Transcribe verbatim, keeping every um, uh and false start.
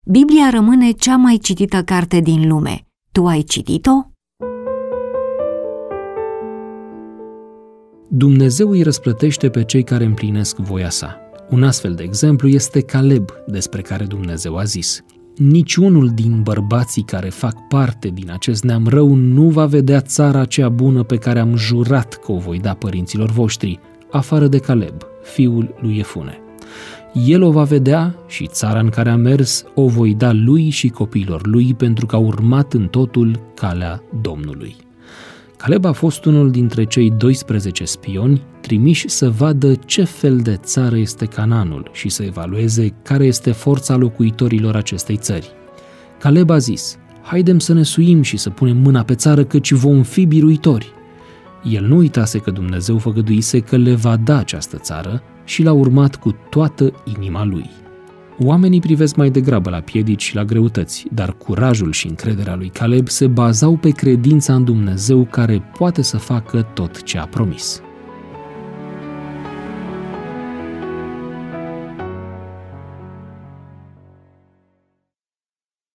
Biblia rămâne cea mai citită carte din lume. Tu ai citit-o? Dumnezeu îi răsplătește pe cei care împlinesc voia sa. Un astfel de exemplu este Caleb, despre care Dumnezeu a zis: niciunul din bărbații care fac parte din acest neam rău nu va vedea țara cea bună pe care am jurat că o voi da părinților voștri, afară de Caleb, fiul lui Iefune. El o va vedea și țara în care a mers o voi da lui și copiilor lui, pentru că a urmat în totul calea Domnului. Caleb a fost unul dintre cei doisprezece spioni trimiși să vadă ce fel de țară este Canaanul și să evalueze care este forța locuitorilor acestei țări. Caleb a zis: haidem să ne suim și să punem mâna pe țară, căci vom fi biruitori. El nu uitase că Dumnezeu făgăduise că le va da această țară și l-a urmat cu toată inima lui. Oamenii privesc mai degrabă la piedici și la greutăți, dar curajul și încrederea lui Caleb se bazau pe credința în Dumnezeu, care poate să facă tot ce a promis.